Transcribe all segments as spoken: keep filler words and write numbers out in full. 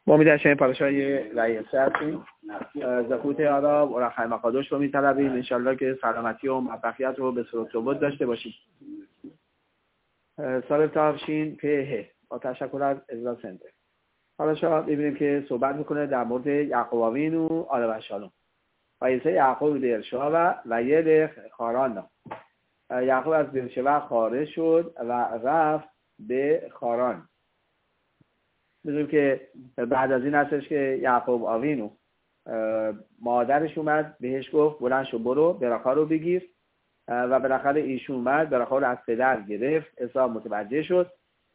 ما می در شما پاراشای رئیسه هستیم. زخوت آراب و رخای مقادش رو می طلبیم. انشالله که سلامتی و موفقیت رو به صورت ثبوت داشته باشیم. سال تافشین په با تشکر از ازلا سنده. حالا شما ببینیم که صحبت میکنه در مورد یعقوب آوین و آل و شالوم. وایسه یعقوب بیرشوا و یه خاران. یعقوب از بیرشوا خارج شد و رفت به خاران. می‌دونیم که بعد از این هستش که یعقوب آوینو مادرش اومد بهش گفت بلند شو برو براخا رو بگیر و بالاخره ایشون اومد براخا رو از پدر گرفت. عیسی متوجه شد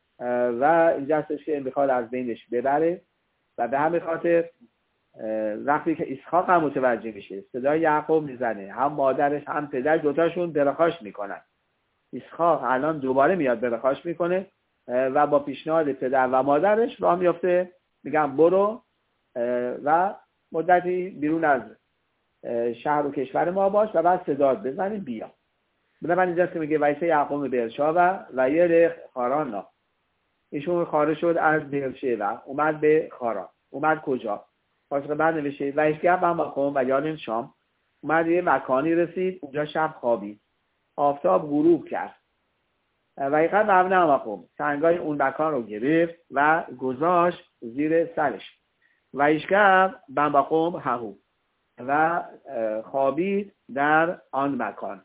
و اینجا هستش که میخواد از بینش ببره و به همین خاطر وقتی که اسحاق هم متوجه میشه صدای یعقوب میزنه، هم مادرش هم پدر دوتاشون براخاش میکنن. اسحاق الان دوباره میاد براخاش میکنه و با پیشنهاد پدر و مادرش راه میفته، میگم برو و مدتی بیرون از شهر و کشور ما باش و بعد صدات بزنی بیا. بنابراین اینجاست که میگه وایسه یعقوب بیرشوا و یه خاران. ایشون خارج شد از بیرشوا اومد به خاران. اومد کجا؟ پاسخ بعد نوشته و اشگب هم مقام و یادن شام اومد یه مکانی رسید، اونجا شب خوابید. آفتاب غروب کرد و ایقا مبنه مقام سنگای اون مکان رو گرفت و گذاشت زیر سرش و اشگب بمقام ههو و خوابید در آن مکان.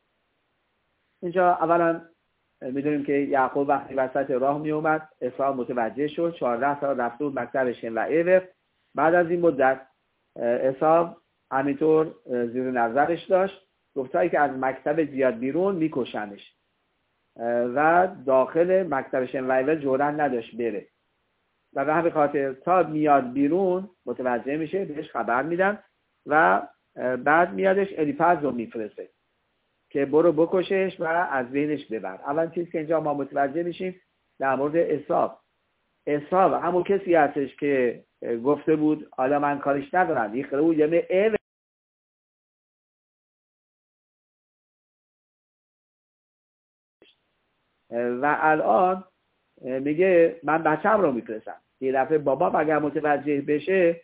اینجا اولا میدونیم که یعقوب وقتی وسط راه می اومد اسحاق متوجه شد. چهارده سال رفته بود مکتب شن و ایور. بعد از این مدت اسحاق همینطور زیر نظرش داشت. گفتایی که از مکتب زیاد بیرون میکشنش و داخل مکتب شن و ایور جرئت نداشت بره و به همین خاطر تا میاد بیرون متوجه میشه، بهش خبر میدن و بعد میادش الیفز رو میفرسته که برو بکشش و از بینش ببر. اول چیز که اینجا ما متوجه میشیم در مورد اسحاق، اسحاق همون کسی هستش که گفته بود حالا من کارش ندارم یخره او یمه ای و الان میگه من بچم رو میفرستم. یه دفعه بابا اگر متوجه بشه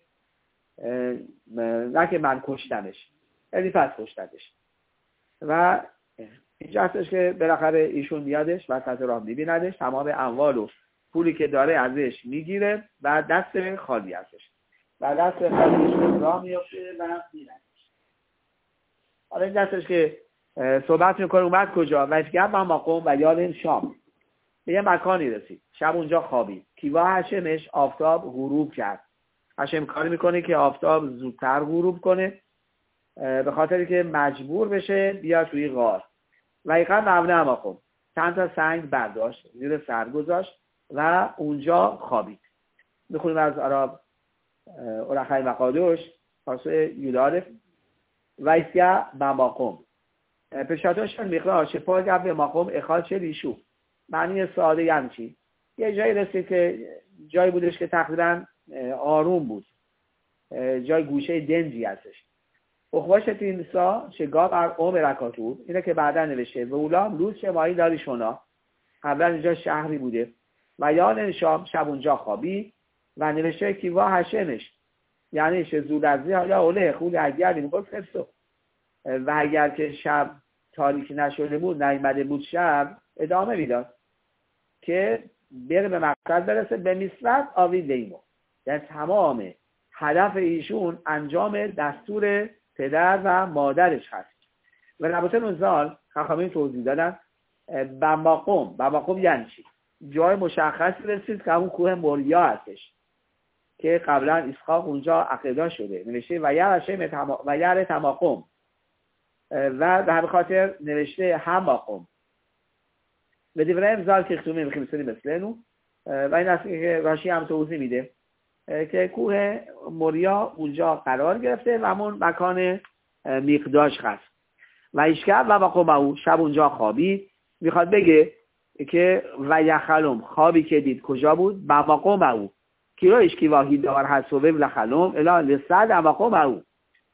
نه که من کشتمش، الیفز کشتمش. و اینجا هستش که بالاخره ایشون میادش و وسط راه میبیندش، تمام اموال و پولی که داره ازش میگیره و دست خالی هستش و دست خالیش راه میفته و میرندش. حالا این دستش که صحبت میکنه اومد کجا؟ و اشگب و مقام و یادن شام به یه مکانی رسید. شب اونجا خوابید. کیوا هشمش آفتاب غروب کرد. هشم کاری میکنه که آفتاب زودتر غروب کنه به خاطری که مجبور بشه بیاد توی غار. و ایقا مبنه مقام چند تا سنگ برداشت زیر سر گذاشت و اونجا خوابید. میخونیم از عرب اورخای مقادش پاسه یودارف و ایسیا بمقام پشتاشن میخواه شفای گفت مقام اخال چه ریشو. معنی ساده یعنی چی؟ یه جایی رسید که جایی بودش که تقریبا آروم بود، جای گوشه دنجی هستش. اخواش تینسا شگاب ار اوم رکاتو اینه که بعدا نوشته و اولام روز شمایی داری شنا. قبلا اینجا شهری بوده و یادن شام شب اونجا خوابی و نوشته کیوا هشمش یعنی شزود ازی یا اوله خود اگر این بود خفصو و اگر که شب تاریکی نشده بود نیامده بود شب ادامه میداد که بره به مقصد برسه به میسرت آوی دیمو. یعنی تمام هدف ایشون انجام دستور پدر و مادرش هست. و نبوت نوزال خواهمین توضیح دادن بمقام بمقام یعنی چی؟ جای مشخصی رسید که همون کوه موریا هستش که قبلا اسحاق اونجا عقیده شده. نوشته و یرشه و یر تماقم و به همین خاطر نوشته هماقم و دیوره امزال که اختومه میخویم سنی مثلنو و این است که راشی هم توضیح میده که کوه موریا اونجا قرار گرفته و همون مکان میقداش هست. و ایشکب و مقام او شب اونجا خوابید. میخواد بگه که و یخلوم خوابی که دید کجا بود؟ با مقام او کیرو اشکی واهی دار هست و ویب لخلوم الا لسد مقام او.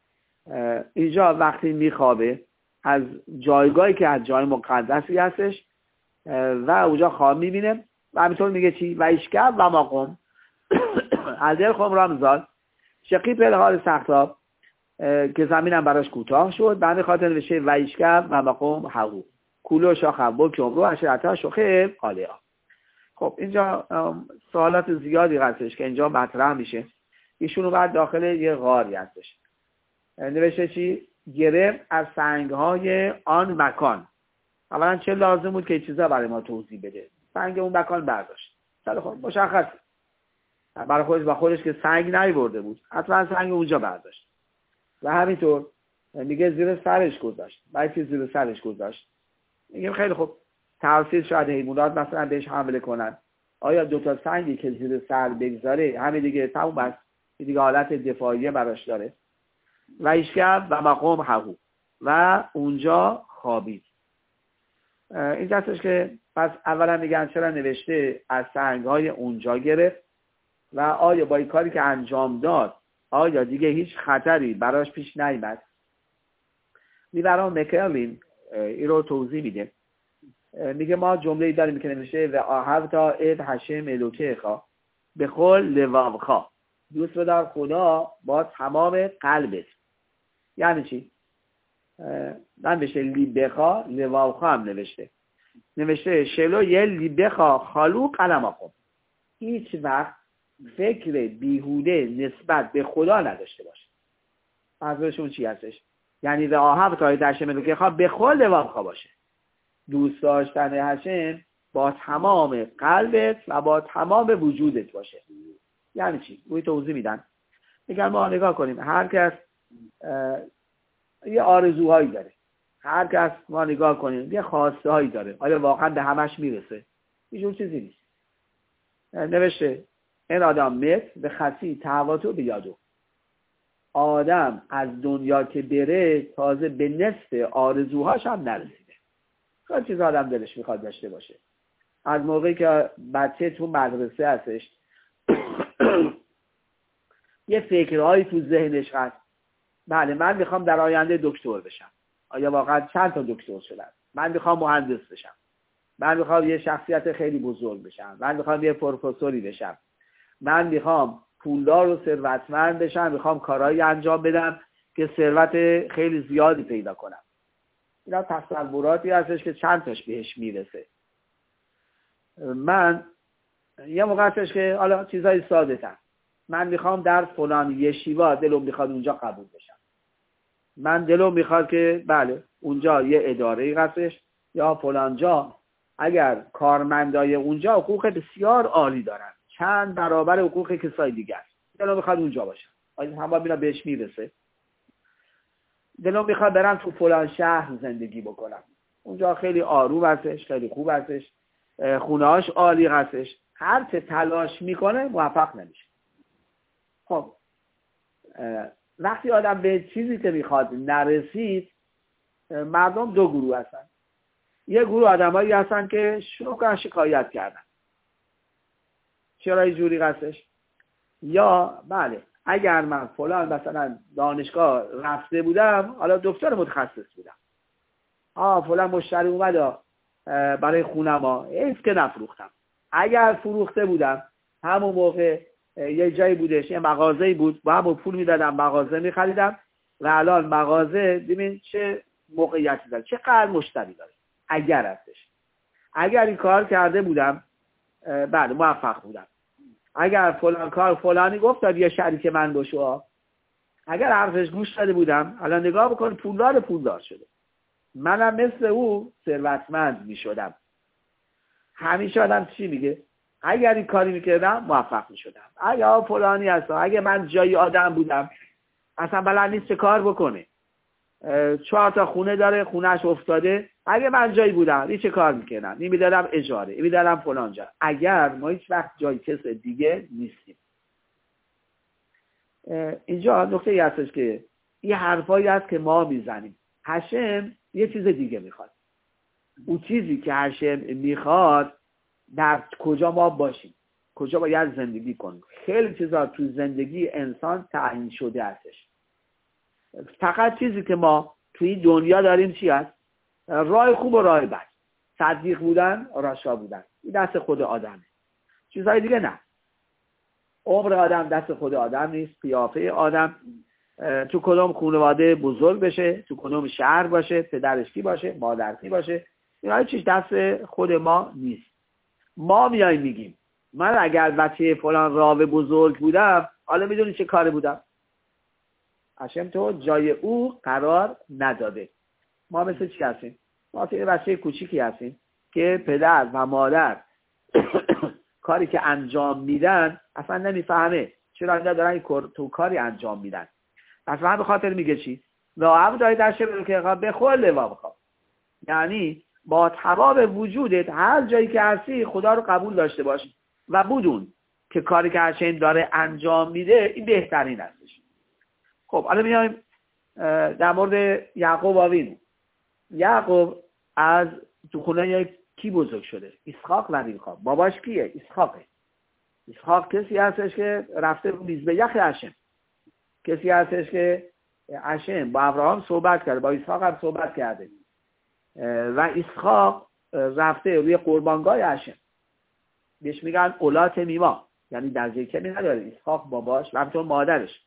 اینجا وقتی میخوابه از جایگاهی که از جای مقدسی هستش و اونجا خواب میبینه و همینطور میگه چی؟ و ایشکب و مقام الدل خمران زاد شقی پله ها سختاب که زمینم براش کوتاه شد. به همین خاطر نوشته ویشکب و مقام حقوق کولو شاخبو کمرو عشرتا شخه آلیا. خب اینجا سوالات زیادی هستش که اینجا مطرح میشه. ایشون بعد داخل یه غاری هستش. نوشته چی؟ گرفت از سنگ‌های آن مکان. اولا چه لازم بود که این چیزا برای ما توضیح بده؟ سنگ اون مکان برداشت. خیلی خب مشخص. برای خودش با خودش که سنگ نیورده بود. حتما سنگ اونجا برداشت. و همینطور میگه زیر سرش گذاشت. بعد که زیر سرش گذاشت. میگه خیلی خب تفسیر شاید حیوانات مثلا بهش حمله کنن. آیا دو تا سنگی که زیر سر بگذاره همین دیگه تموم است. دیگه حالت دفاعیه براش داره. و ایشکب و مقام حقوق و اونجا خوابید. این جستش که پس اولا میگن چرا نوشته از سنگ‌های اونجا گرفت و آیا با این کاری که انجام داد آیا دیگه هیچ خطری براش پیش نیامد؟ میبرام مکرلین این رو توضیح میده. میگه ما جمله‌ای داریم که نوشته و آهوتا اد هشم الوکیخا به خل لوامخا دوست بدار خدا با تمام قلبت. یعنی چی؟ نوشته لیبخا لوامخا هم نوشته نوشته شلو یه لیبخا خالو قلم خود هیچ وقت فکر بیهوده نسبت به خدا نداشته باشه. منظورشون چی هستش؟ یعنی و آهوتا اد هشم الوکیخا به خل لوامخا باشه. دوست داشتن هشم با تمام قلبت و با تمام وجودت باشه. یعنی چی؟ روی توضیح میدن. میگن ما نگاه کنیم هر کس یه آرزوهایی داره. هر کس ما نگاه کنیم یه خواسته هایی داره. آیا واقعا به همش میرسه؟ هیچ چیزی نیست. نوشته این آدم مت به خسی تهواتو بیادو. آدم از دنیا که بره تازه به نصف آرزوهاش هم نرسیده. خیلی چیز آدم دلش میخواد داشته باشه. از موقعی که بچه تو مدرسه هستش یه فکرهایی تو ذهنش هست. بله من میخوام در آینده دکتر بشم. آیا واقعا چند تا دکتر شدن؟ من میخوام مهندس بشم. من میخوام یه شخصیت خیلی بزرگ بشم. من میخوام یه پروفسوری بشم. من میخوام پولدار و ثروتمند بشم. میخوام کارهایی انجام بدم که ثروت خیلی زیادی پیدا کنم. اینا تصوراتی هستش که چند تاش بهش میرسه. من یه موقع هستش که حالا چیزای ساده تر. من میخوام در فلان یشیوا دلم میخواد اونجا قبول بشم. من دلم میخواد که بله اونجا یه اداره‌ای هستش یا فلان جا اگر کارمندای اونجا حقوق بسیار عالی دارن چند برابر حقوق کسای دیگه است. دلم میخواد اونجا باشم. آیا همه اینا بهش میرسه؟ دلم میخواد برم تو فلان شهر زندگی بکنم. اونجا خیلی آروم هستش، خیلی خوب هستش، خونه‌هاش عالی هستش. هر چه تلاش میکنه موفق نمیشه. خب وقتی آدم به چیزی که میخواد نرسید مردم دو گروه هستن. یه گروه آدمایی هستن که شروع کردن شکایت کردن. چرا اینجوری هستش؟ یا بله اگر من فلان مثلا دانشگاه رفته بودم حالا دکتر متخصص بودم. آه فلان مشتری اومد برای خونم ها ایست که نفروختم. اگر فروخته بودم همون موقع یه جایی بودش یه مغازه‌ای بود با همون پول میدادم مغازه میخریدم و الان مغازه ببین چه موقعیتی داره چقدر مشتری داره. اگر هستش اگر این کار کرده بودم بله موفق بودم. اگر فلان کار فلانی گفت یه شریک من باشه اگر حرفش گوش داده بودم الان نگاه بکن پولدار پولدار شده. منم مثل او ثروتمند میشدم. همیشه آدم چی میگه؟ اگر این کاری میکردم موفق میشدم. اگر فلانی هستم اگر من جای آدم بودم اصلا بلد نیست چه کار بکنه. چهار تا خونه داره خونهش افتاده. اگر من جایی بودم این چه کار میکردم؟ این میدادم اجاره این میدادم فلان جا. اگر ما هیچ وقت جای کس دیگه نیستیم. اینجا نکته ای هستش که این حرفایی هست که ما میزنیم. هشم یه چیز دیگه میخواد. اون چیزی که هشم میخواد در کجا ما باشیم، کجا باید زندگی کنیم. خیلی چیزا تو زندگی انسان تعیین شده هستش. فقط چیزی که ما توی دنیا داریم چی هست؟ راه خوب و راه بد، صدیق بودن راشا بودن. این دست خود آدمه. چیزهای دیگه نه. عمر آدم دست خود آدم نیست، قیافه آدم تو کدوم خانواده بزرگ بشه، تو کدوم شهر باشه، پدرش کی باشه، مادر کی باشه، اینا چیز دست خود ما نیست. ما میایم میگیم من اگر بچه فلان راوه بزرگ بودم، حالا میدونی چه کاری بودم؟ هاشم تو جای او قرار نداده. ما مثل چی هستیم؟ ما مثل بچه کوچیکی هستیم که پدر و مادر کاری که انجام میدن اصلا نمیفهمه چرا اینا دارن تو کاری انجام میدن. اصلا به خاطر میگه چی؟ لاعب داری در شبه که بخور لوا بخواب، یعنی با تمام وجودت هر جایی که هستی خدا رو قبول داشته باش و بدون که کاری که هاشم داره انجام میده این بهترین هستش. خب حالا میایم در مورد یعقوب آوینو. یعقوب از تو خونه کی بزرگ شده؟ اسحاق و ریبکا. باباش کیه؟ اسحاقه. اسحاق کسی هستش که رفته رو میز به یخ هاشم، کسی هستش که هاشم با ابراهام صحبت کرده، با اسحاق هم صحبت کرده و اسحاق رفته روی قربانگاه هاشم، بهش میگن اولاد میما، یعنی درجه کمی نداره. اسحاق باباش و همچنین مادرش،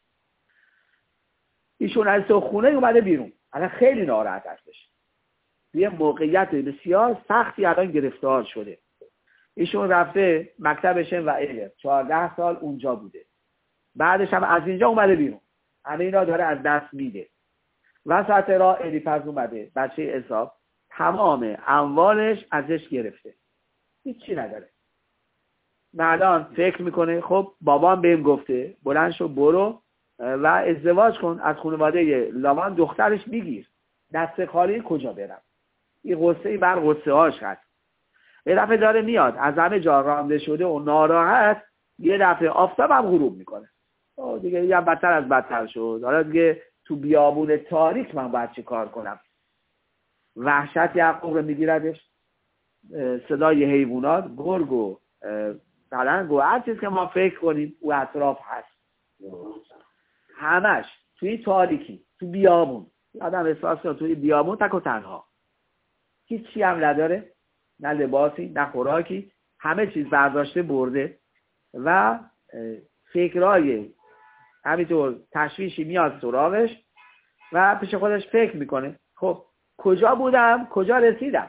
ایشون از تو خونه اومده بیرون، الان خیلی ناراحت هستش، یه موقعیت بسیار سختی الان گرفتار شده. ایشون رفته مکتب شم و ایلر، چهارده سال اونجا بوده، بعدش هم از اینجا اومده بیرون، همه اینا داره از دست میده. وسط راه الیپز اومده، بچه عیسا، تمام اموالش ازش گرفته، هیچی نداره. الان فکر میکنه خب بابام بهم گفته بلند شو برو و ازدواج کن، از خانواده لامان دخترش بگیر، دست خالی کجا برم؟ این غصه بر غصه هاش هست. یه دفعه داره میاد از همه جا رانده شده و ناراحت، یه دفعه آفتاب هم غروب میکنه. او دیگه یه بدتر از بدتر شد. حالا دیگه تو بیابون تاریک من باید چه کار کنم؟ وحشت یعقوب رو میگیردش، صدای حیوانات، گرگ و پلنگ و هر چیز که ما فکر کنیم او اطراف هست، همش توی تاریکی، تو بیابون. آدم احساس کنه توی بیابون تک و تنها، هیچی هم نداره، نه لباسی نه خوراکی، همه چیز برداشته برده و فکرهای همینطور تشویشی میاد سراغش و پیش خودش فکر میکنه خب کجا بودم کجا رسیدم،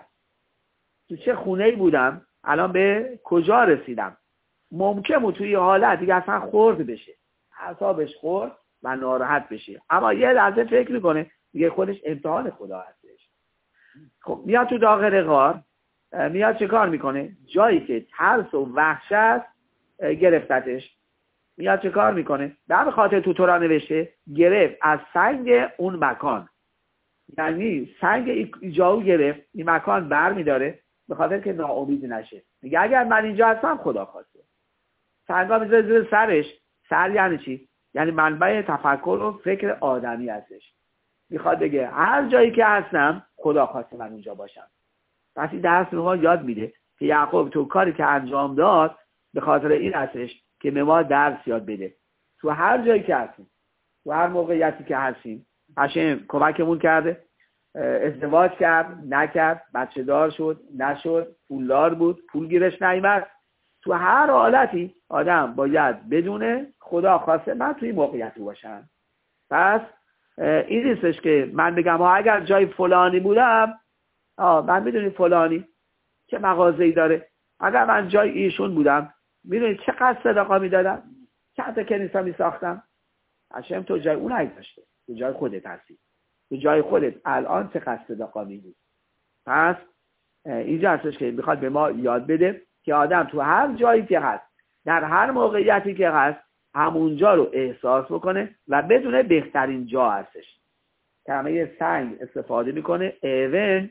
تو چه خونه‌ای بودم الان به کجا رسیدم. ممکنه بود توی حالت دیگه اصلا خورد بشه، اعصابش خورد و ناراحت بشه، اما یه لحظه فکر میکنه دیگه خودش امتحان خدا هستش. خب میاد تو داخل غار، میاد چه کار میکنه؟ جایی که ترس و وحشت گرفتتش، میاد چه کار میکنه؟ در خاطر تو تورا نوشته گرفت از سنگ اون مکان، یعنی سنگ جاو گرفت، این مکان بر میداره به خاطر که ناامید نشه. میگه اگر من اینجا هستم خدا خواسته. سنگا میذاره زیر سرش. سر یعنی چی؟ یعنی منبع تفکر و فکر آدمی هستش. میخواد بگه هر جایی که هستم خدا خواسته من اونجا باشم. پس این درس به ما یاد میده که یعقوب تو کاری که انجام داد به خاطر این هستش که به ما درس یاد بده. تو هر جایی که هستیم، تو هر موقعیتی که هستیم، هاشم کمکمون کرده، ازدواج کرد نکرد، بچه دار شد نشد، پولدار بود پول گیرش نیامد، تو هر حالتی آدم باید بدونه خدا خواسته من توی موقعیتی باشم. پس این نیستش که من بگم ها اگر جای فلانی بودم، آه من میدونی فلانی چه مغازه‌ای داره، اگر من جای ایشون بودم میدونی چقدر صدقه میدادم، چند تا کنیسه میساختم. هاشم تو جای اون نگذاشته، تو جای خودت هستی، تو جای خودت الان چقدر صدقه میدی. پس اینجا هستش که میخواد به ما یاد بده که آدم تو هر جایی که هست، در هر موقعیتی که هست، همونجا رو احساس بکنه و بدونه بهترین جا هستش. کلمه سنگ استفاده میکنه. ایون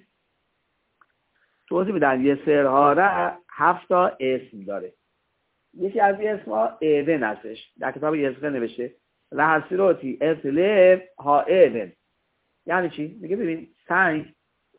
توضیح میدن یه سرهاره هفت تا اسم داره. یکی از این اسمها ایون هستش، در کتاب یزقل نوشته و حسیروتی اسلف ها ایون. یعنی چی؟ میگه ببین سنگ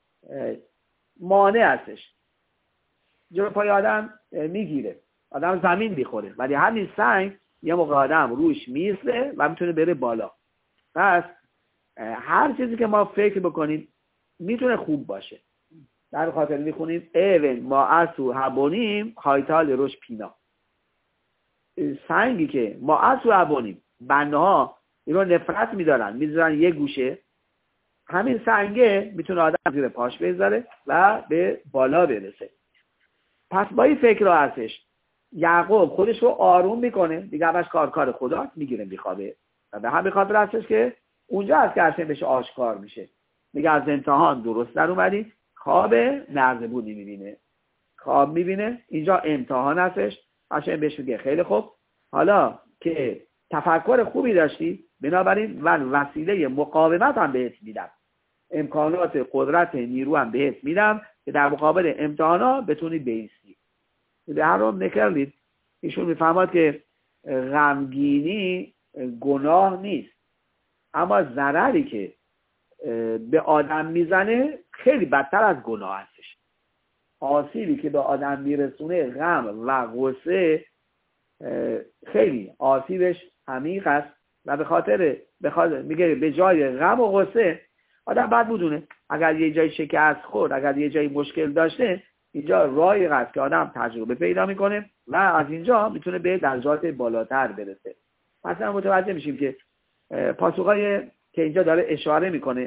مانع هستش، جلو پای آدم میگیره، آدم زمین میخوره، ولی همین سنگ یه موقع آدم روش میسته و میتونه بره بالا. پس هر چیزی که ما فکر بکنیم میتونه خوب باشه. در خاطر میخونیم ایون ما اسو هبونیم هایتال روش پینا. سنگی که ما اصو ابونیم بنده ها این رو نفرت میدارن میذارن یه گوشه، همین سنگه میتونه آدم زیر پاش بذاره و به بالا برسه. پس با این فکر رو هستش یعقوب خودش رو آروم میکنه، دیگه همش کار کار خدا میگیره میخوابه و به همین خاطر هستش که اونجا هست که هرچند بهش آشکار میشه. میگه از امتحان درست در اومدی، خواب نردبونی میبینه، خواب میبینه، اینجا امتحان هستش. هرچند بهش میگه خیلی خوب، حالا که تفکر خوبی داشتی بنابراین من وسیله مقاومت هم بهت میدم، امکانات قدرت نیرو هم بهت میدم که در مقابل امتحانا بتونی بیستی. به هر حال نکردید ایشون میفهمد که غمگینی گناه نیست، اما ضرری که به آدم میزنه خیلی بدتر از گناه هستش. آسیبی که به آدم میرسونه غم و غصه خیلی آسیبش عمیق است و به خاطر به خاطر میگه به جای غم و غصه آدم بعد بدونه اگر یه جای شکست خورد، اگر یه جای مشکل داشته، اینجا راهی هست که آدم تجربه پیدا میکنه و از اینجا میتونه به درجات بالاتر برسه. پس ما متوجه میشیم که پاسخای که اینجا داره اشاره میکنه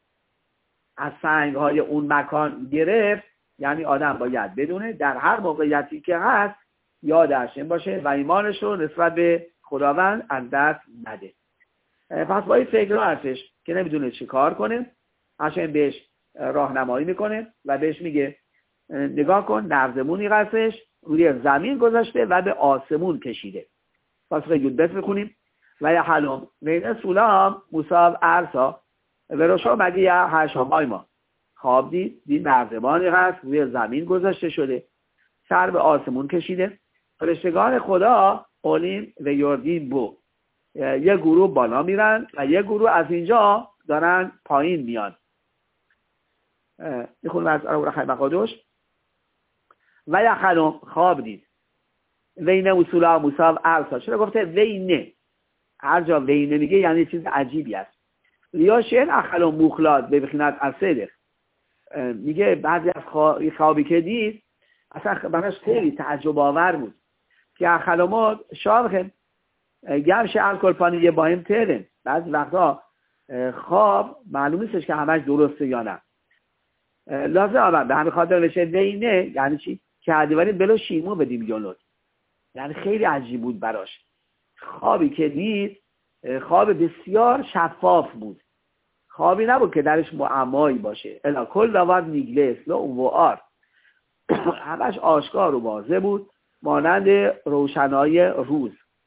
از سنگ‌های اون مکان گرفت، یعنی آدم باید بدونه در هر موقعیتی که هست یادش این باشه و ایمانش رو نسبت به خداوند از دست نده. پس با این فکر هستش که نمیدونه چی کار کنه، عشان بهش راهنمایی میکنه و بهش میگه نگاه کن نردبونی هستش روی زمین گذاشته و به آسمون کشیده. پس یود بس بخونیم و یا حلم وین سولام موساب ارسا و روشا مگه یا هشامای ما خواب دید دید نردبانی هست روی زمین گذاشته شده، سر به آسمون کشیده، فرشتگان خدا اولیم و یوردین بو یه گروه بالا میرن و یه گروه از اینجا دارن پایین میان. میخونم از اول خیلی مقادش و یا خلم خواب دید وینه اصولا موساب ارسا. چرا گفته وینه؟ هر جا وینه میگه یعنی چیز عجیبی است. لیا شعر اخلم مخلاد به بخینت از صدق میگه بعضی از خوابی که دید اصلا براش خیلی تعجب آور بود که اخلمات شابخن گمش الکل پانی یه بایم ترن. بعضی وقتا خواب معلوم نیستش که همش درسته یا نه. لازم آمد به همین خاطر بشه وینه یعنی چی؟ که عدیوانی بلو شیمو بدیم جلوت، یعنی خیلی عجیب بود براش. خوابی که دید خواب بسیار شفاف بود، خوابی نبود که درش معمایی باشه. الا کل دوار نیگلس لو و آر همش آشکار و واضح بود مانند روشنایی روز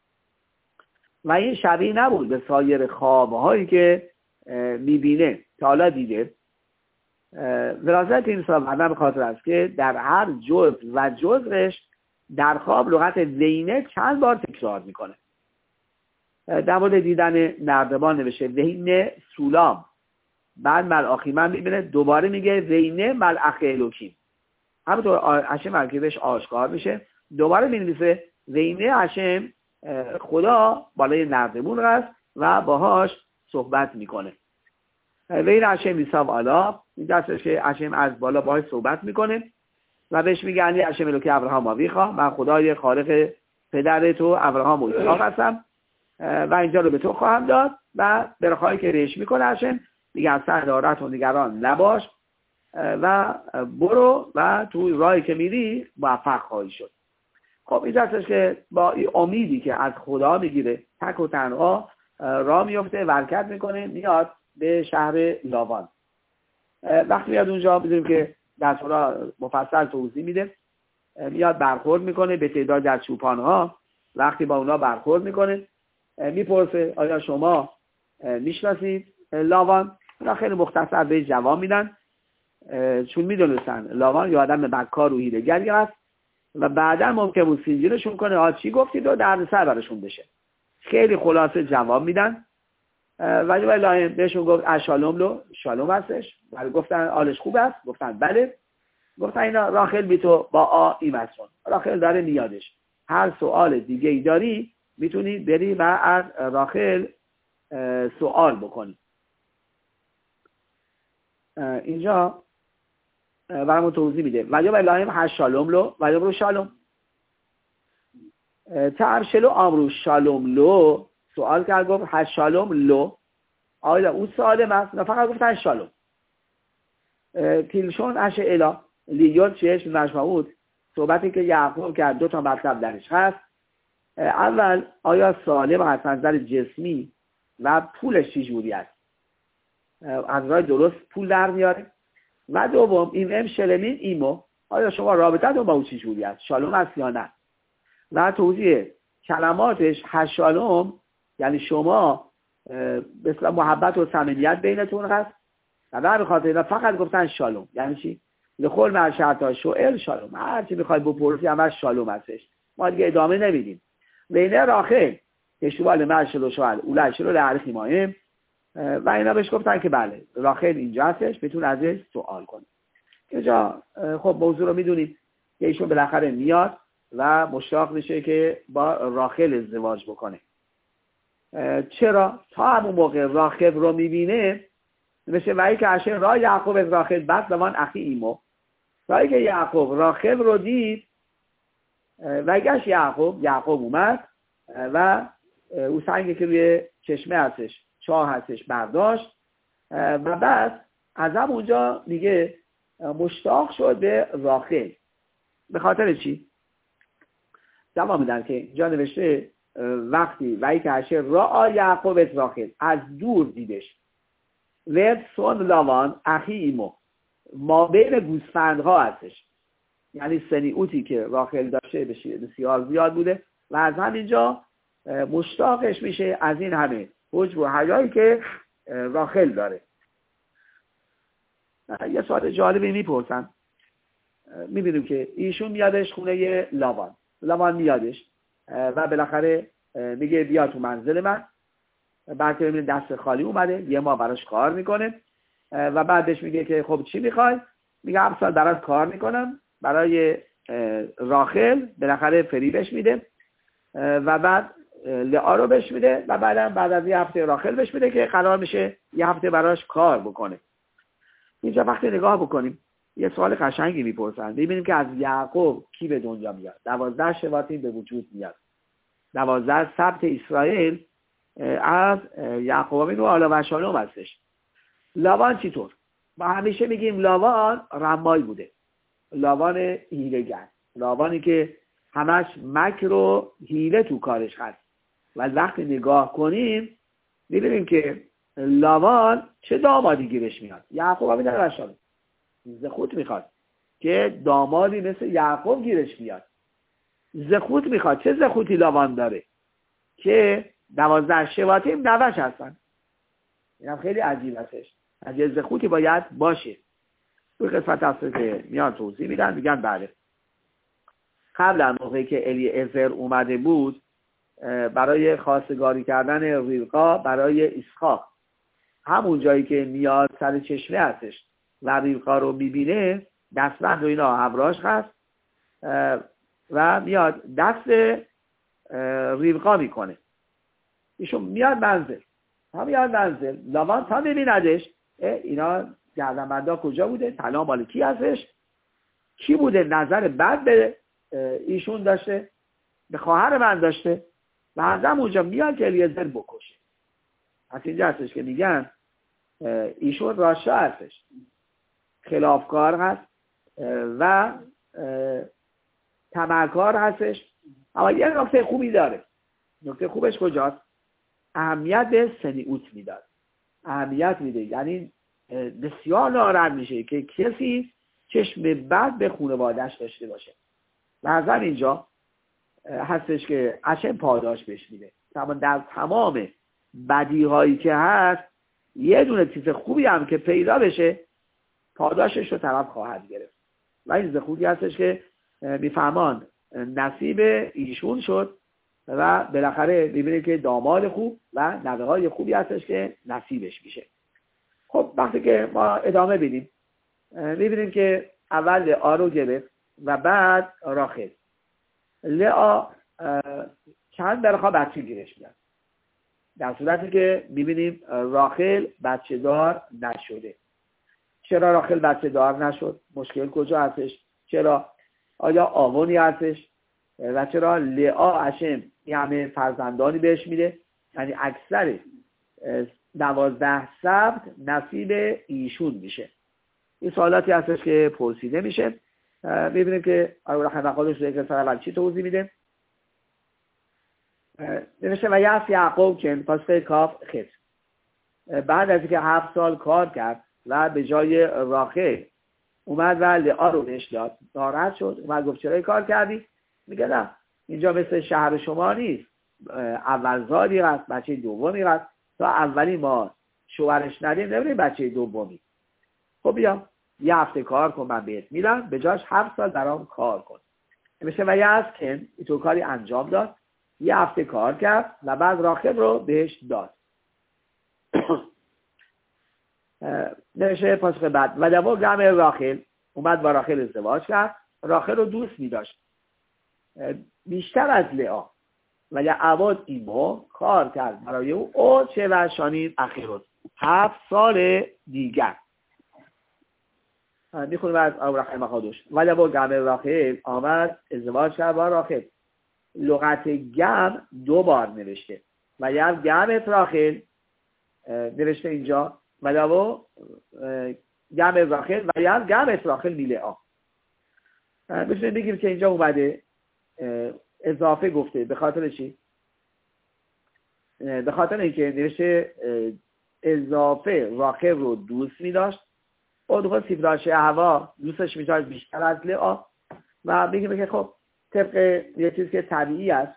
و این شبیه نبود به سایر خوابهایی که میبینه تا حالا دیده. وراثت انسان به خاطر است که در هر جزء و جزءش در خواب لغت وینه چند بار تکرار میکنه. در مورد دیدن نردبان نوشته وینه سولام، بعد ملائکی من میبینه دوباره میگه وینه ملائک الوکیم، همونطور هشم مرکبش آشکار میشه دوباره مینویسه وینه هشم خدا بالای نردبون هست و باهاش صحبت میکنه. وینه هشم میساب آلا این دستش که هشم از بالا باهاش صحبت میکنه و بهش میگه انی هشم الوکی ابراهام آویخا، من خدای خالق پدر تو ابراهام و اسحاق هستم و اینجا رو به تو خواهم داد و برخواهی که ریش میکنه هشم دیگه از سر دارت و نگران نباش و برو و تو راهی که میری موفق خواهی شد. خب این دستش که با این امیدی که از خدا میگیره تک و تنها راه میفته، حرکت میکنه میاد به شهر لاوان. وقتی میاد اونجا بدونیم که در سورا مفصل توضیح میده، میاد برخورد میکنه به تعداد از چوپانها. وقتی با اونا برخورد میکنه میپرسه آیا شما میشناسید لاوان؟ اونا خیلی مختصر به جواب میدن چون میدونستن لاوان یه آدم بدکار و حیله‌گری است و بعدا ممکن بود سینجیرشون کنه آ چی گفتید و دردسر براشون بشه. خیلی خلاصه جواب میدن. ولی ولی بهشون گفت اشالوم لو شالوم هستش. ولی گفتن آلش خوب است؟ گفتن بله. گفتن اینا راخل بی تو با آ ایمتون، راخل داره میادش، هر سوال دیگه ای داری میتونی بری و از راخل سوال بکنی. اینجا برامون توضیح میده ولی با الهیم هر شالوم لو ولی برو شالوم. تعرشلو آمرو شالوم لو، سوال کرد گفت هش شالوم لو، آیا او سالم است؟ نه، فقط گفتن شالوم. تیلشون اشه الا لیون چهش مجموعود، صحبتی که یعقوب کرد دو تا مطلب درش هست. اول آیا سالم از نظر جسمی و پولش چجوری است، از راه درست پول در میاره؟ و دوم این ام شلمین ایمو، آیا شما رابطتون با او چجوری است، شالوم است یا نه؟ و توضیح کلماتش هشالوم یعنی شما مثلا محبت و صمیمیت بینتون هست، و در خاطر اینا فقط گفتن شالوم. یعنی چی؟ لخول مرشدتا شوئل شالوم، هر چی میخوای بپرسی همش شالوم هستش، ما دیگه ادامه نمیدیم. بینه راخل اشتوال مرشد و شوال اولش رو لعرخی ماهم، و اینا بهش گفتن که بله راخل اینجا هستش، بتون ازش سوال کنید. اینجا خب موضوع رو میدونید که ایشون بالاخره میاد و مشتاق میشه که با راخل ازدواج بکنه. چرا؟ تا همون موقع راخل رو میبینه مثل وحی که عشه راه یعقوب از راخل بعد زمان اخی ایمو، وحی که یعقوب راخل رو دید و گشت یعقوب یعقوب اومد و او سنگی که روی چشمه هستش چاه هستش برداشت، و بعد از هم اونجا میگه مشتاق شد به راخل. به خاطر چی؟ جواب میدن که اینجا نوشته وقتی وحی که عشه راه یعقوب از راخل، از دور دیدش، ورد سون لاوان اخی ایمو، ما بین گوسفندها هستش، یعنی سنیوتی که راخل داشته بسیار زیاد بوده و از همینجا مشتاقش میشه از این همه حجب و حیایی که راخل داره. یه سوال جالبی میپرسن، میبینیم که ایشون میادش خونه لاوان، لاوان میادش و بالاخره میگه بیا تو منزل من، بعد که میبینیم دست خالی اومده، یه ما براش کار میکنه و بعدش میگه که خب چی میخوای؟ میگه هفت سال برات کار میکنم برای راخل، بالاخره فریبش میده و بعد لعا رو بهش میده و بعدم بعد از یه هفته راخل بهش میده که قرار میشه یه هفته براش کار بکنه. اینجا وقتی نگاه بکنیم یه سوال قشنگی میپرسن، ببینیم که از یعقوب کی به دنیا میاد؟ دوازده شباطین به وجود میاد، دوازده سبت اسرائیل از یعقوب اینو آلا و شالوم هستش. لاوان چطور؟ ما همیشه میگیم لاوان رمای بوده، لاوان هیله‌گر، لاوانی که همش مکر و هیله تو کارش هست. و وقتی نگاه کنیم میبینیم که لاوان چه دامادی گیرش میاد. یعقوب هم در رشاله زخوت میخواد که دامادی مثل یعقوب گیرش میاد، زخوت میخواد. چه زخوتی لاوان داره که دوازده شباطیم نوش هستن. این هم خیلی عجیب هستش، از یه زخوتی باید باشه. توی قسمت هسته که میان توضیح میدن، میگن بله قبل از موقعی که الیعزر اومده بود برای خواستگاری کردن ریبقا برای اسحاق، همون جایی که میاد سر چشمه هستش و ریبقا رو میبینه، دستبند و اینا همراهش هست و میاد دست ریبقا میکنه. ایشون میاد منزل، تا میاد منزل لاوان تا میبیندش اینا گردنبندا کجا بوده، طلا مال کی هستش، کی بوده نظر بد به ایشون داشته، به خواهر من داشته، و از همونجا میاد که الیعزر بکشه. از اینجا هستش که میگن ایشون راشا هستش، خلافکار هست و طمعکار هستش. اما یه نکته خوبی داره. نکته خوبش کجاست؟ اهمیت به سنیوت میداد، اهمیت میده، یعنی بسیار ناراحت میشه که کسی چشم بد به خانواده‌اش داشته باشه. و از اینجا هستش که عشم پاداش بهش میده. در تمام بدیهایی که هست یه دونه چیز خوبی هم که پیدا بشه پاداشش رو طرف خواهد گرفت. و این زخوتی هستش که میفهمان نصیب ایشون شد و بالاخره میبینید که داماد خوب و نوه های خوبی هستش که نصیبش میشه. خب وقتی که ما ادامه بدیم میبینیم که اول لعا رو گرفت و بعد راخل. لعا چند برخواه بچه گیرش میاد، در صورتی که میبینیم راخل بچه دار نشده. چرا راخل بچه دار نشد؟ مشکل کجا هستش؟ چرا؟ آیا آونی هستش؟ و چرا لعا هشم این همه فرزندانی بهش میده، یعنی اکثر دوازده سبت نصیب ایشون میشه. این سوالاتی هستش که پرسیده میشه. ببینیم که آقای خندقادش رو یک اول چی توضیح میده. نوشته و یعف یعقوب که پاسخ کاف خط، بعد از اینکه هفت سال کار کرد و به جای راخل اومد و لعا رو بهش داد، ناراحت شد، اومد گفت چرا کار کردی؟ میگه نه اینجا مثل شهر شما نیست، اول زادی هست، بچه دومی هست، تا اولی ما شوهرش ندیم نمیدونی بچه دومی. خب بیا یه هفته کار کن من بهت میدم، به جاش هفت سال درام کار کن. میشه و یه از کن تو کاری انجام داد، یه هفته کار کرد و بعد راخل رو بهش داد. نمیشه پاسخ بعد و دو گم راخل اومد با راخل ازدواج کرد، راخل رو دوست می‌داشت بیشتر از لعا و یا عواد ایمو کار کرد برای او او چه و شانید اخیرون هفت سال دیگر. میخونیم از آب رحمه خودش و دو گم راخل آمد ازدواج کرد با راخل. لغت گم دو بار نوشته و یا گم راخل نوشته اینجا و دو گم راخل و یا گم راخل میله آ. بسید بگیم که اینجا اومده اضافه گفته. به خاطر چی؟ به خاطر اینکه نوشته اضافه راخل رو دوست می داشت، اون سیفراشه هوا دوستش می داشت بیشتر از لعا و بگیم که خب طبق یه چیزی که طبیعی است،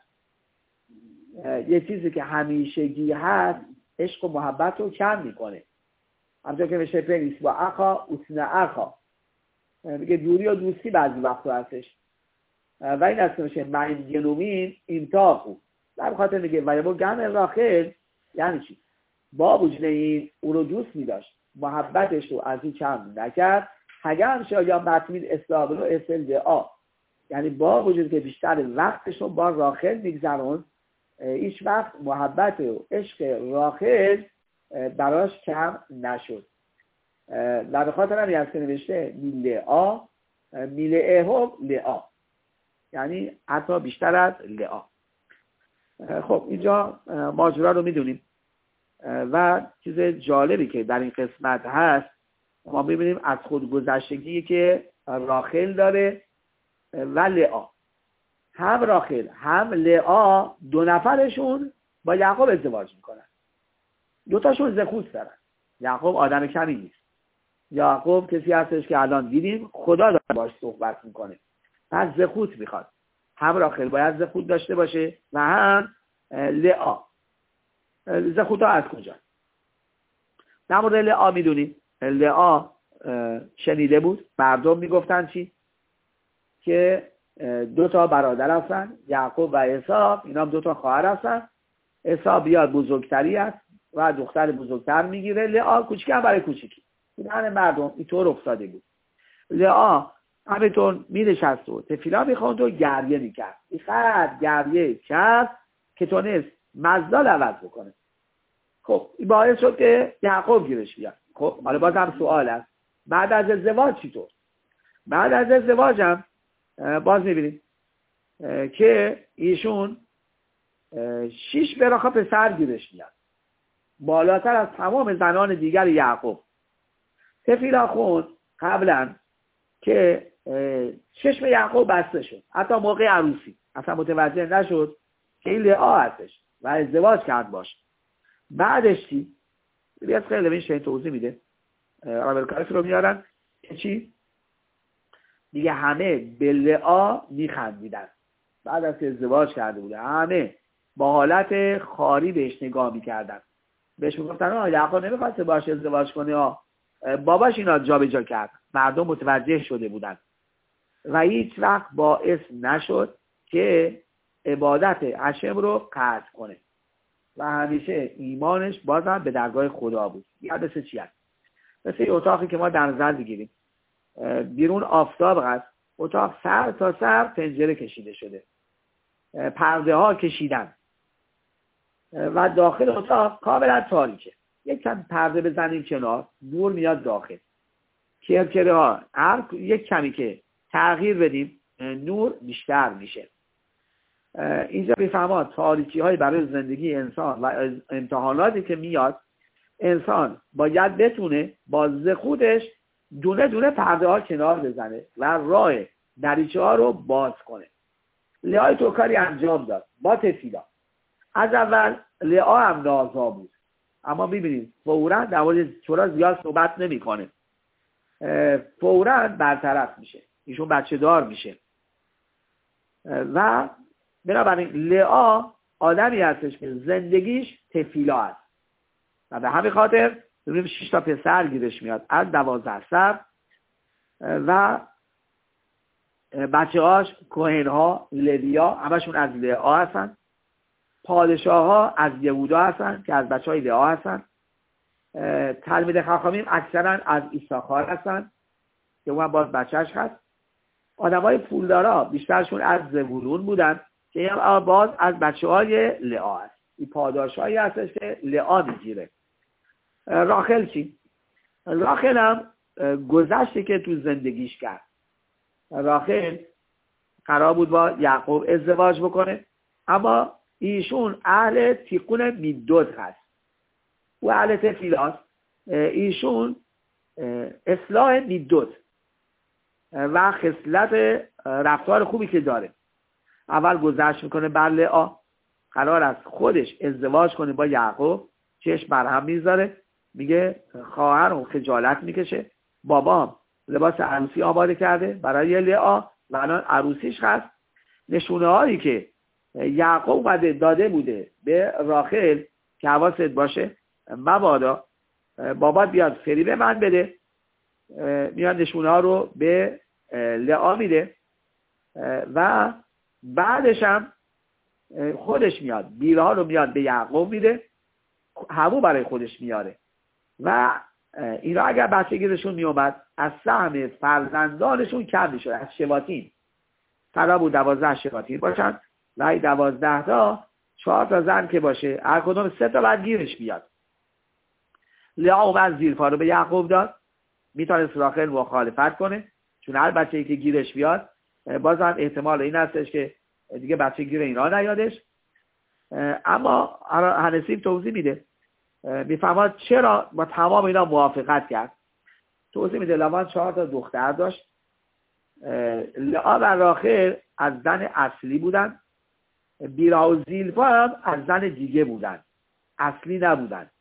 یه چیزی که همیشگی هست عشق و محبت رو کم میکنه. همچون که میشه پنیس با اخا اوسن اخا میگه دوری و دوستی بعضی وقتا هستش و این است که میشه معین گنومین امتاقو در خاطر میگه ولی با گم راخل یعنی چی؟ با وجود این او رو دوست میداشت، محبتش رو از این کم نکرد، هگم شاید مطمین استقبال و استلدعا، یعنی با وجود که بیشتر وقتش رو با راخل میگذرون هیچ وقت محبت و عشق راخل براش کم نشد. و به خاطر همی هست که نوشته لعا میله هم لعا، یعنی حتی بیشتر از لعا. خب اینجا ماجرا رو میدونیم و چیز جالبی که در این قسمت هست ما میبینیم از خودگذشتگی که راخل داره و لعا. هم راخل هم لعا دو نفرشون با یعقوب ازدواج میکنن، دوتاشون زخوت دارن. یعقوب آدم کمی نیست، یعقوب کسی هستش که الان دیدیم خدا داره باش صحبت میکنه، پس زخوت میخواد. هم راخل باید زخوت داشته باشه و هم لعا. زخوت ها از کجا؟ در مورد لعا میدونیم لعا شنیده بود مردم میگفتن چی؟ که دو تا برادر هستن، یعقوب و عیسی، اینا هم دو تا خواهر هستن. عیسی بیاد بزرگتری است و دختر بزرگتر میگیره، لعا کوچیک هم برای کوچیکی. این همه مردم اینطور افتاده بود. لعا همینطور مینشست و تفیلا میخوند و گریه میکرد. این خد گریه کرد که تونست مزدال عوض بکنه. خب این باعث شد که یعقوب گیرش بیاد. خب حالا باز هم سوال است بعد از ازدواج چطور؟ بعد از ازدواج هم باز میبینیم که ایشون شش براخا پسر گیرش میاد، بالاتر از تمام زنان دیگر یعقوب. تفیلا خون قبلا که چشم یعقوب بسته شد، حتی موقع عروسی اصلا متوجه نشد که این لعا هستش و ازدواج کرد باش. بعدش چی؟ بیاد خیلی بینش این توضیح میده. رابل کارف رو میارن که چی؟ دیگه همه به لعا میخندیدن بعد از که ازدواج کرده بوده، همه با حالت خاری بهش نگاه میکردن، بهش میگفتن آه یعقوب نمیخواسته باش ازدواج کنه، آه باباش اینا جا به جا کرد. مردم متوجه شده بودن و هیچ وقت باعث نشد که عبادت هشم رو قطع کنه و همیشه ایمانش بازم به درگاه خدا بود. یاد مثل چی هست؟ مثل اتاقی که ما در نظر بگیریم بیرون آفتاب هست، اتاق سر تا سر پنجره کشیده شده، پرده ها کشیدن و داخل اتاق کاملا تاریکه. یک کم پرده بزنیم کنار، نور میاد داخل. کرکره ها هر یک کمی که تغییر بدیم نور بیشتر میشه. اینجا میفهمد تاریکی های برای زندگی انسان و امتحاناتی که میاد، انسان باید بتونه با ز خودش دونه دونه پرده ها کنار بزنه و راه دریچه ها رو باز کنه. لئای تو کاری انجام داد با تفیلا. از اول لئا هم نازا بود، اما میبینید فوراً در مورد تورا زیاد صحبت نمیکنه، فوراً برطرف میشه، ایشون بچه دار میشه و بنابراین لئا آدمی هستش که زندگیش تفیلا است و به همین خاطر ببینیم شش تا پسر گیرش میاد از دوازده سر و بچه هاش کوهن ها لویا همشون از لئا هستن، پادشاه ها از یهودا هستن که از بچه های لئا هستن، تلمید خاخامیم اکثرا از ایساخار هستن که اون باز بچهش هست، آدم های پولدارا بیشترشون از زبولون بودن که این باز از بچه های لئا هست. این پاداش هایی هستش که لئا میگیره. راخل چی؟ راخل هم گذشته که تو زندگیش کرد. راخل قرار بود با یعقوب ازدواج بکنه، اما ایشون اهل تیقون میدود هست، او اهل تفیلاست، ایشون اصلاح میدود و خصلت رفتار خوبی که داره. اول گذشت میکنه بر لئا، قرار است خودش ازدواج کنه با یعقوب، چشم برهم میذاره، میگه خواهرم خجالت میکشه، بابام لباس عروسی آماده کرده برای لئا و الان عروسیش هست. نشونه هایی که یعقوب اومده داده بوده به راخل که حواست باشه مبادا بابات بیاد فریب من بده، میاد نشونه ها رو به لئا میده و بعدش هم خودش میاد بیره ها رو میاد به یعقوب میده، همو برای خودش میاره و اینا اگر بچگیرشون میومد از سهم فرزندانشون کم میشد. از شباطین قرار بود دوازده شباطین باشن و دوازده تا چهار تا زن که باشه هر کدوم سه تا بعد گیرش بیاد. لئا اومد زیلفا رو به یعقوب داد، میتونست راخل مخالفت کنه چون هر بچه‌ای که گیرش بیاد بازم احتمال این هستش که دیگه بچه گیر اینا نیادش. اما هنسیم توضیح میده، میفهمد چرا با تمام اینا موافقت کرد. توضیح میده لابان چهار تا دختر داشت، لئا و راخل از زن اصلی بودن، بیرا و زیلفا هم از زن دیگه بودن، اصلی نبودن.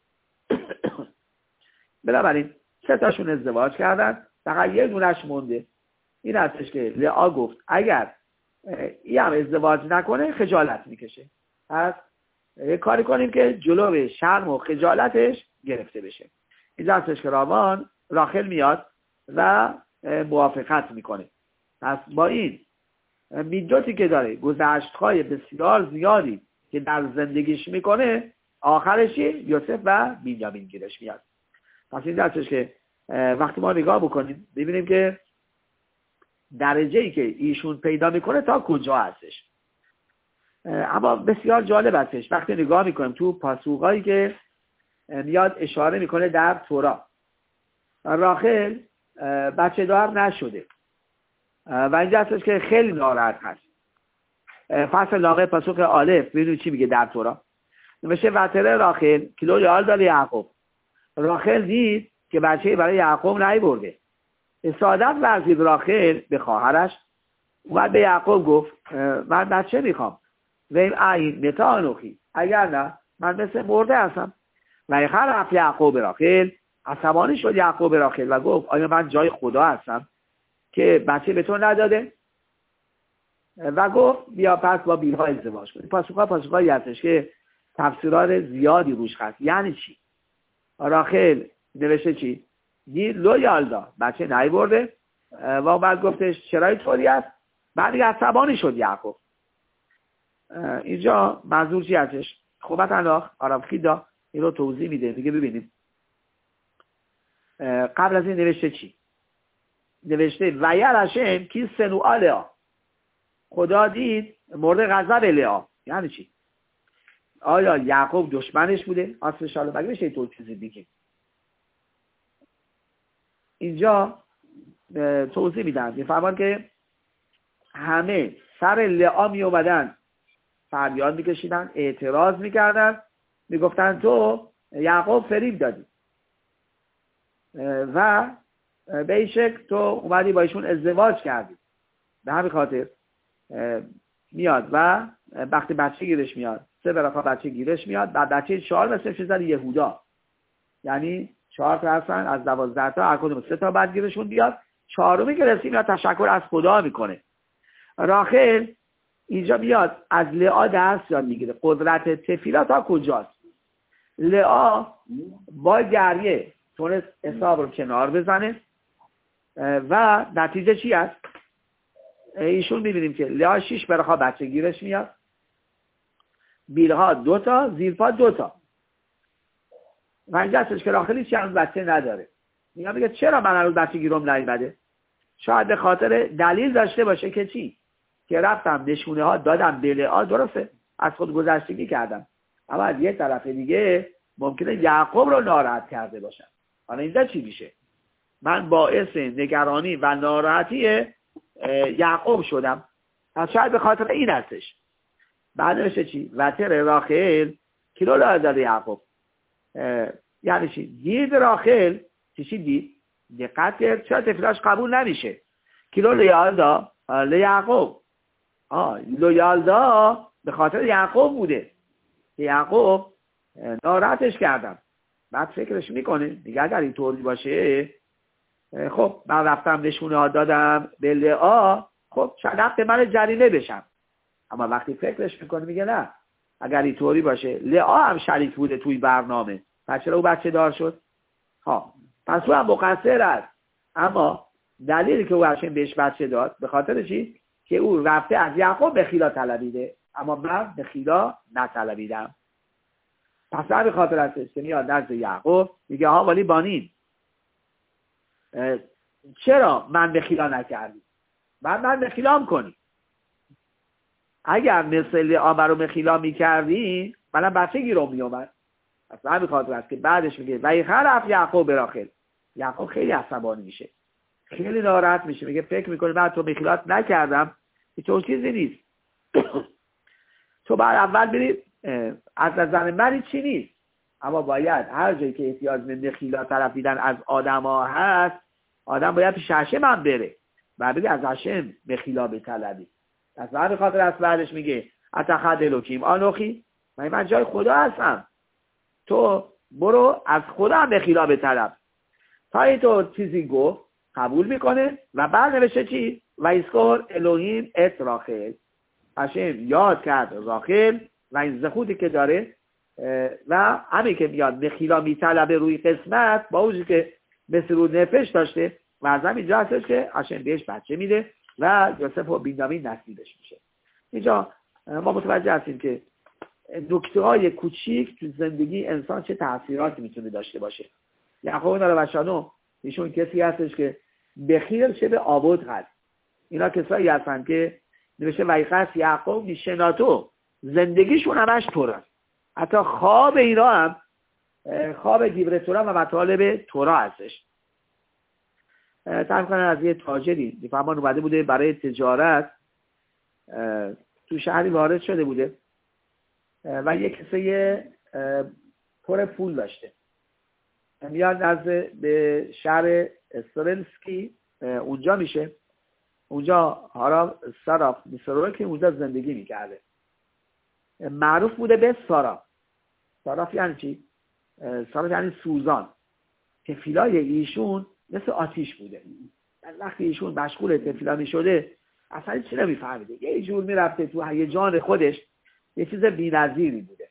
بنابراین سه تاشون ازدواج کردن، فقط یه دونش مونده. این هستش که لئا گفت اگر این هم ازدواج نکنه خجالت میکشه، پس کاری کنیم که جلو شرم و خجالتش گرفته بشه. این هستش که رامان راخل میاد و موافقت میکنه. پس با این میدوتی که داره، گذشت‌های بسیار زیادی که در زندگیش میکنه، آخرش یوسف و بنیامین گیرش میاد. پس این هستش که وقتی ما نگاه بکنیم ببینیم که درجه‌ای که ایشون پیدا میکنه تا کجا هستش. اما بسیار جالب هستش وقتی نگاه میکنیم تو پاسوقایی که میاد اشاره میکنه در تورا. راخل بچه دار نشده و اینجا هستش که خیلی ناراحت هست. فصل لاغه پاسوق آلف ببینید چی میگه در تورا. نوشته وتره راخل کیلو یال داره یعقوب. راخل دید که بچه‌ای برای یعقوب نیاورده. صادق ورزید راخل به خواهرش، اومد به یعقوب گفت من بچه میخوام. ویم عین متانوخی، اگر نه من مثل مرده هستم. و خرف یعقوب راخل، عصبانی شد یعقوب راخل و گفت آیا من جای خدا هستم که بچه به تو نداده؟ و گفت بیا پس با بیلها ازدواج کنیم. پاسوقا پاسوقایی هستش که تفسیرات زیادی روش هست. یعنی چی؟ راخل نوشته چی؟ دید لو یالدا بچه نیورده و بعد گفتش چرا اینطوری است؟ بعد دیگه عصبانی شد یعقوب. اینجا منظور چی هستش؟ خوبت انداخت آرامخیدا این رو توضیح میده. دیگه ببینیم قبل از این نوشته چی؟ نوشته ویر هشم کی سنوعا لئا، خدا دید مورد غضب لئا. یعنی چی؟ آیا یعقوب دشمنش بوده؟ اصلش حالا بگه بشه اینطور چیزی بگیم. اینجا توضیح میدن میفهمن که همه سر لئا می اومدن فریاد میکشیدن، اعتراض میکردن، میگفتن تو یعقوب فریب دادی و به این شکل تو اومدی با ایشون ازدواج کردی. به همین خاطر میاد و وقتی بچه گیرش میاد، سه برخا بچه گیرش میاد، بعد بچه چهار مثل چیزن یهودا، یعنی چهار تا هستن از دوازده تا، هر کدوم سه تا بعد گیرشون بیاد، چهارمی که رسید میاد تشکر از خدا میکنه. راخل اینجا میاد از لعا درس یاد میگیره قدرت تفیلا تا کجاست. لعا با گریه تونست حساب رو کنار بزنه و نتیجه چی است؟ ایشون میبینیم که لعا شیش برخا بچه گیرش میاد، بیلها دو تا، زیرپا دو تا. و اینجا هستش که راخل هیچ هنوز بچه نداره. میگه میگه چرا من هنوز بچه گیرم نیومده؟ شاید به خاطر دلیل داشته باشه که چی؟ که رفتم نشونه ها دادم به لعا، درسته از خود گذشتگی کردم، اما از یه طرف دیگه ممکنه یعقوب رو ناراحت کرده باشم. حالا اینجا چی میشه؟ من باعث نگرانی و ناراحتی یعقوب شدم، پس شاید به خاطر این هستش. بعد نوشته چی؟ وتر راخل کیلو داده یعقوب. یعنی چی؟ دید راخل چی چی دید؟ دقت کرد چرا تفیلاش قبول نمیشه. کیلو لیالدا لیعقوب. آه لیالدا به خاطر یعقوب بوده. یعقوب ناراحتش کردم. بعد فکرش میکنه دیگه اگر این طوری باشه، خب من رفتم نشونه ها دادم به لعا، خب شاید به من جریمه بشم. اما وقتی فکرش میکنه میگه نه، اگر این طوری باشه لعا هم شریک بوده توی برنامه، پس چرا او بچه دار شد؟ ها پس او هم مقصر است. اما دلیلی که او هاشم بهش بچه داد به خاطر چی؟ که او رفته از یعقوب به خیلا طلبیده، اما من به خیلا نطلبیدم. پس به خاطر است که میاد نزد یعقوب میگه ها ولی بانین چرا من به خیلا نکردی؟ بعد من به خیلام کنی. اگر مثل آمر رو به خیلا میکردی منم بچه گیرم میومد. اصلا به خاطر است که بعدش میگه و خرف یعقوب براخل. یعقوب خیلی عصبانی میشه، خیلی ناراحت میشه، میگه فکر میکنی من تو بخیلات نکردم؟ این چیزی نیست. تو بعد اول برید از نظر من چی نیست، اما باید هر جایی که احتیاج به بخیلا طرف دیدن از آدم ها هست، آدم باید پیش هشم هم بره و بگه از هشم بخیلا بطلبی. از بعد خاطر از بعدش میگه اتخذ الوکیم آنوخی، من من جای خدا هستم، تو برو از خدا هم بخیلا بطلب. تا این تو چیزی گفت قبول میکنه و بعد نوشته چی؟ و ایسکور الوهیم ات راخل، هشم یاد کرد راخل و این زخودی که داره و همین که میاد بخیلا میطلبه روی قسمت با اوزی که مثل رو نفش داشته و از همین جا هستش که هشم بهش بچه میده و یوسف و بینیامین نصیبش میشه. اینجا ما متوجه هستیم که نکته های کوچیک تو زندگی انسان چه تأثیراتی میتونه داشته باشه. یعقوب نالوشانو ایشون کسی هستش که بخیل شه به آبود هست. اینا کسایی هستن که نوشته ویقص یعقوب میشناتو، زندگیشون همش تورا، حتی خواب اینا هم خواب دیبر تورا و مطالب تورا هستش. تعریف کنن از یه تاجری میفهمان اومده بوده برای تجارت تو شهری وارد شده بوده و یک کسه پر پول داشته. میاد نزد به شهر استرلسکی، اونجا میشه، اونجا هارا ساراف میسرور که اونجا زندگی میکرده. معروف بوده به ساراف. ساراف یعنی چی؟ ساراف یعنی سوزان. تفیلای ایشون مثل آتیش بوده. وقتی ایشون مشغول تفیلا میشده اصلا چی نمیفهمیده، یه جور میرفته تو هیجان خودش، یه چیز بی‌نظیری بوده.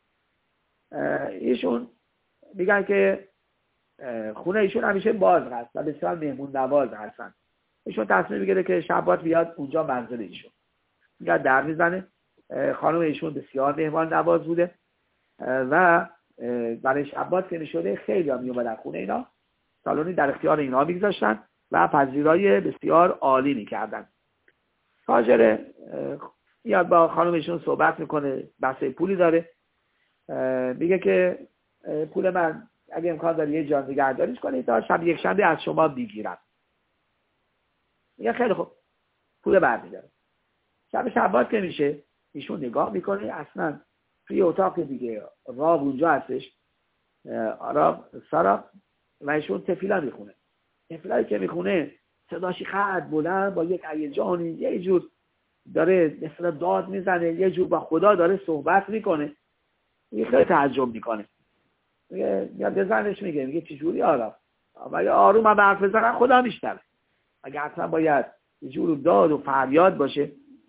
ایشون میگن که خونه ایشون همیشه باز هست و بسیار مهمون نواز هستن. ایشون تصمیم میگیره که شبات بیاد اونجا منزل ایشون. میاد در میزنه. خانم ایشون بسیار مهمان نواز بوده و برای شبات که میشده خیلی ها میومدن خونه اینا، سالونی در اختیار اینا میگذاشتن و پذیرایی بسیار عالی میکردن. تاجر میاد با خانم ایشون صحبت میکنه، بحث پولی داره، میگه که پول من اگه امکان داره یه جان نگهداریش کنید تا شب یک شنبه از شما بگیرم. میگه خیلی خوب، پول برمیداره. شب شبات که میشه ایشون نگاه میکنه اصلا توی اتاق دیگه راب اونجا هستش، راب سارا، و ایشون تفیلا میخونه. تفیلایی که میخونه صداشی خد بلند با یک هیجانی، یه جور داره مثلا داد میزنه، یه جور با خدا داره صحبت میکنه. یه خیلی تعجب میکنه، میگه یا بزنش میگه میگه چه جوری آرام و یا آروم هم حرف بزنن خدا میشنوه. اگه اصلا باید یه جور داد و فریاد باشه.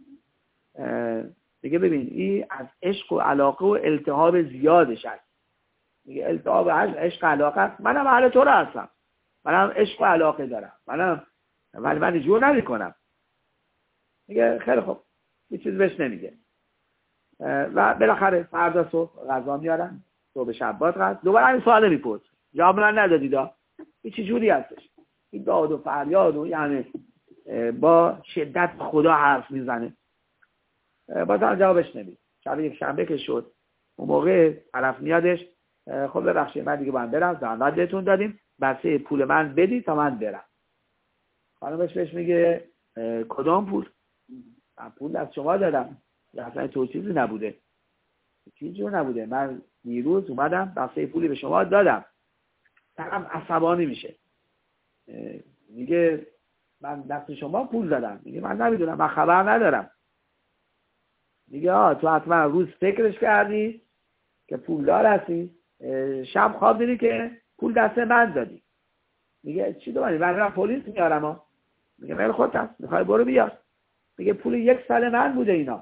میگه ببین این از عشق و علاقه و التهاب زیادش هست. میگه التهاب عشق و علاقه است، منم اهل تو رو هستم، منم عشق و علاقه دارم، منم ولی من جور نمی کنم. میگه خیلی خوب، یه چیز بهش نمیگه. و بالاخره فردا صبح غذا میارن، صبح شبات غذا، دوباره همین سوال میپرس، جواب من ندادید. این چه جوری هستش؟ این داد و فریاد و یعنی با شدت خدا حرف میزنه. بازم جوابش نمیده. شب یک شنبه که شد، اون موقع طرف میادش، خب ببخشید من دیگه باید برم، زحمت بهتون دادیم، بسه پول من بدی تا من برم. خانمش بهش میگه کدام پول؟ من پول از شما دادم، اصلا تو چیزی نبوده، چیزی نبوده، من دیروز اومدم بسه پولی به شما دادم. طرف عصبانی میشه، میگه من دست شما پول دادم. میگه من نمیدونم، من خبر ندارم. میگه آه تو حتما روز فکرش کردی که پولدار هستی، شب خواب دیدی که پول دست من دادی. میگه چی دوباره؟ من رفتم پلیس میارم ها. میگه من خودت هست، میخوای برو بیار. میگه پول یک سال من بوده اینا،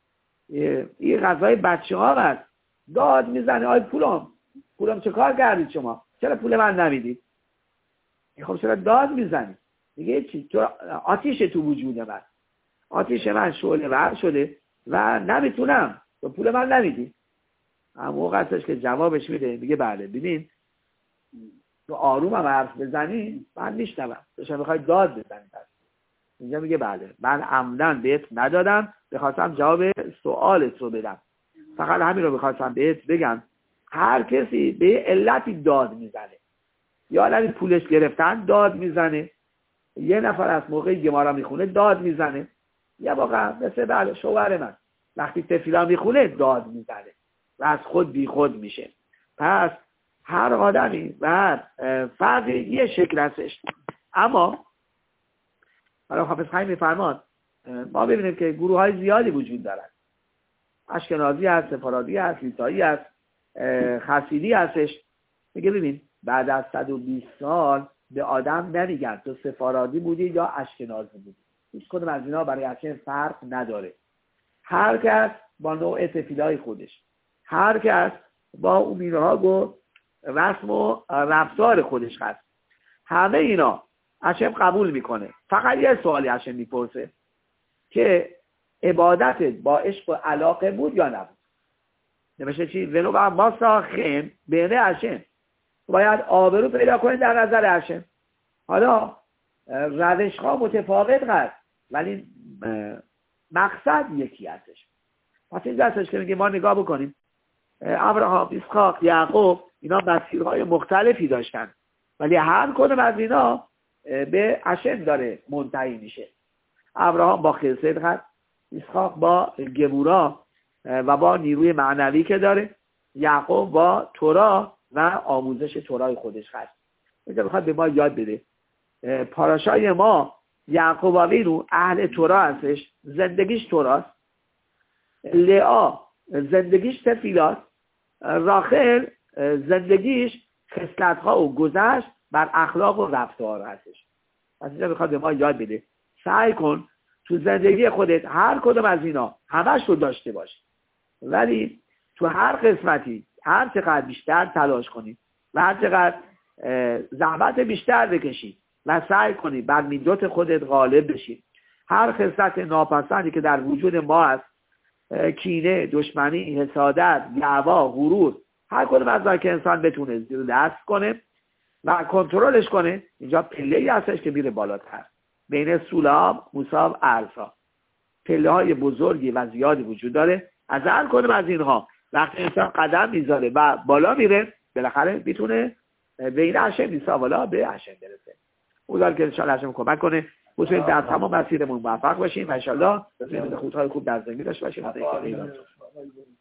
این غذای بچه ها هست. داد میزنه آی پولم پولم چه کار کردید شما؟ چرا پول من نمیدید؟ خب چرا داد میزنی؟ میگه چی؟ تو آتیش تو وجود من، آتیش من شعله ور شده و نمیتونم، تو پول من نمیدی. اما موقع هستش که جوابش میده، میگه بله ببین تو آروم هم حرف بزنی من میشنوم، تو شما میخوای داد بزنی. پس اینجا میگه بله من عمدن بهت ندادم، بخواستم جواب سوالت رو بدم، فقط همین رو بخواستم بهت بگم. هر کسی به علتی داد میزنه، یا علتی پولش گرفتن داد میزنه، یه نفر از موقع گمارا میخونه داد میزنه، یا واقعا مثل بله شوهر من وقتی تفیلا میخونه داد میزنه و از خود بی خود میشه. پس هر آدمی و هر فردی یه شکل هستش. اما حالا حافظ خیلی میفرماد ما ببینیم که گروه های زیادی وجود دارن. اشکنازی هست، سفارادی هست، لیسایی هست، خسیدی هستش. میگه ببین بعد از صد و بیست سال به آدم نمیگن تو سفارادی بودی یا اشکنازی بودی، هیچ کدوم از اینا برای اصلا فرق نداره. هر کس با نوع تفیلای خودش، هر کس با اون میرهاگ و رسم و رفتار خودش هست، همه اینا هشم قبول میکنه. فقط یه سوالی هشم میپرسه که عبادتت با عشق و علاقه بود یا نبود. نمیشه چی؟ ولو با ما ساخن بینه هشم، باید آبرو پیدا کنید در نظر هشم. حالا روش ها متفاوت هست ولی مقصد یکی هستش. پس این دستش که میگه ما نگاه بکنیم ابراهام، اسحاق، یعقوب اینا مسیرهای مختلفی داشتن ولی هر کدوم از اینا به هشم داره منتهی میشه. ابراهام با خلصت هست، اسحاق با گبورا و با نیروی معنوی که داره، یعقوب با تورا و آموزش تورای خودش هست. اینجا میخواد به ما یاد بده پاراشای ما یعقوب آوینو اهل تورا هستش، زندگیش توراست. لئا زندگیش تفیلاست. راخل زندگیش خصلت‌ها و گذشت بر اخلاق و رفتار هستش. پس اینجا میخواد به ما یاد بده سعی کن تو زندگی خودت هر کدوم از اینا همش رو داشته باش، ولی تو هر قسمتی هر چقدر بیشتر تلاش کنی و هر چقدر زحمت بیشتر بکشی و سعی کنی بر میدوت خودت غالب بشی. هر خصلت ناپسندی که در وجود ما هست، کینه، دشمنی، حسادت، دعوا، غرور، هر کدوم از اینا که انسان بتونه زیر دست کنه و کنترلش کنه، اینجا پله‌ای هستش که میره بالاتر. بین سولام، موساب، الفا پله های بزرگی و زیادی وجود داره. از هر کدوم از اینها وقتی انسان قدم میذاره و بالا میره بالاخره میتونه بین هشم نیسا والا به هشم برسه. امیدوارم که انشاءالله هشم کمک کنه بتونیم در تمام مسیرمون موفق باشیم و ان شاءالله خودهای خوب در زندگی داشته باشیم.